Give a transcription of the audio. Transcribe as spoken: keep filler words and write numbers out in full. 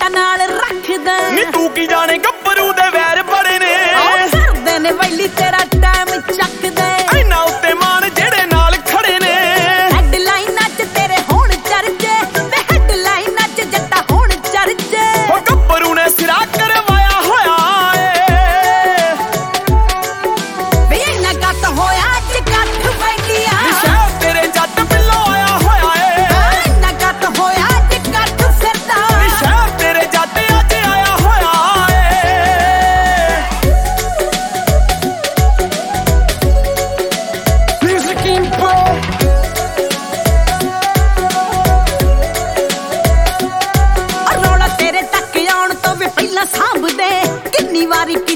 ਜੱਟਾਂ ਨਾਲ ਰੱਖਦਾ ਨੀ ਤੂੰ ਕੀ ਜਾਣੇ ਗੱਭਰੂ ਦੇ ਵੈਰ ਬੜੇ ਨੇ ਕਰਦੇ ਨੇ ਵੈਲੀ ਤੇਰਾ ਟਾਈਮ ਚੱਕਦੇ ਇੰਨਾ ਉੱਤੇ ਮਾਨ ਜਿਹੜੇ ਨਾਲ ਖੜੇ ਨੇ ਹੈਡਲਾਈਨਾਂ 'ਚ ਤੇਰੇ ਹੁਣ ਚਰਚੇ ਵੇ ਹੈਡਲਾਈਨਾਂ 'ਚ ਜੱਟਾਂ ਹੁਣ ਚਰਚੇ ਉਹ ਗੱਭਰੂ ਨੇ ਸਿਰਾ ਕਰਵਾਇਆ ਹੋਇਆ ਏ ਵੇ ਇੰਨਾ ਗੱਤ ਹੋਇਆ ਅੱਜ ਗੱਠ ਵੈਲੀਆਂ ਸ਼ਹਿਰ ਤੇਰੇ ਜੱਟ ਬਿੱਲੋ ਆਇਆ ਹੋਇਆ ਏ ਇੰਨਾ ਗੱਤ ਹੋਇਆ ਅੱਜ ਗੱਠ ਫਿਰਦਾ ਸ਼ਹਿਰ ਤੇਰੇ ਜੱਟ ਅੱਜ ਆਇਆ ਹੋਇਆ ਏ Music Info. ਰੌਲਾ ਤੇਰੇ ਤੱਕ ਆਉਣ ਤੋਂ ਵੀ ਪਹਿਲਾਂ ਸਾਂਭਦੇ ਕਿੰਨੀ ਵਾਰੀ